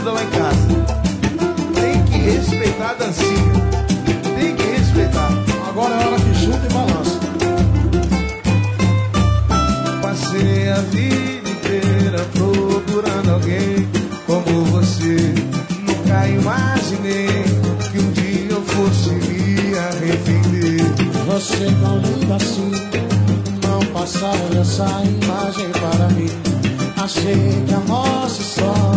manda lá em casa. Tem que respeitar a dancinha. Tem que respeitar. Agora é hora que chuta e balança. Passei a vida inteira procurando alguém como você. Nunca imaginei que um dia eu fosse me arrepender. Você tão linda assim, não passava essa imagem para mim. Achei que a nossa história